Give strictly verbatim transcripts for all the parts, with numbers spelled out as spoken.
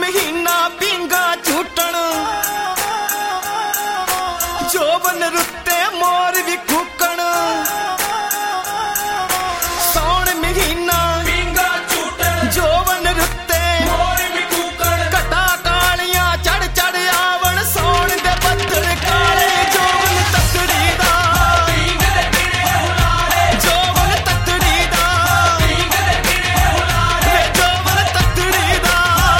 महीना पींगा झूठन जोबन रुते मोर भी फूकण सौण महीना पींगा झूठन जोबन रुते मोर भी फूकण कटा कालियां चढ़ चढ़ आवण सौण दे बदल काले जोबन तकड़ी दा पींग दे पीड़े हुलारे जोबन तकड़ी दा पींग दे पीड़े हुलारे जोबन तकड़ी दा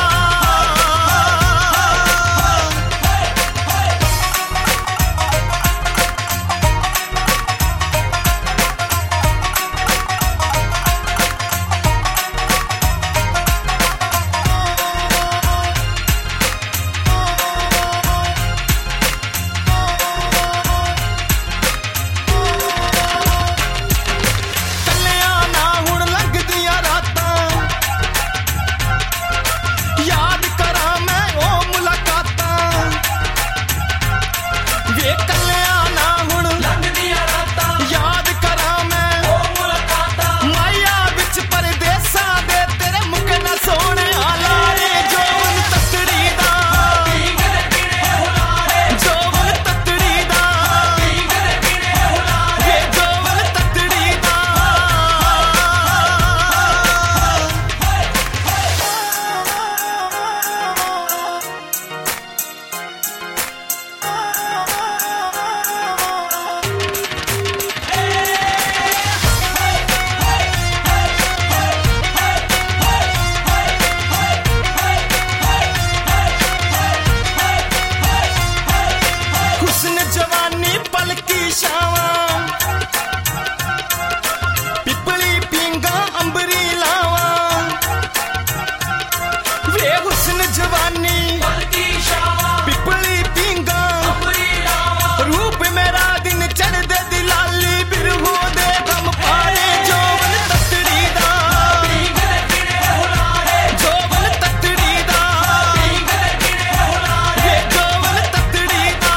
जवानी पलकी शावा पिपली पींगा अंबरी लावा वे हुस्न जवानी पलकी शावा पिपली पींगा अंबरी लावा रूप मेरा दिन चढ़ दे दिलाली बिरहो दे गम पाले जोबन तकड़ी दा पींग दे पीड़े हुलारे जोबन तकड़ी दा पींग दे पीड़े हुलारे जोबन तकड़ी दा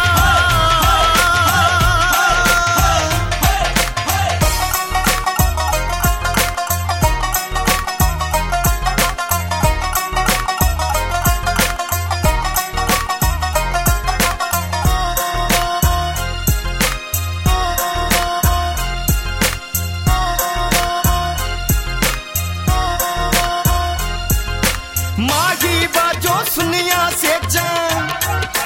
माही बाजो सुनिया से जा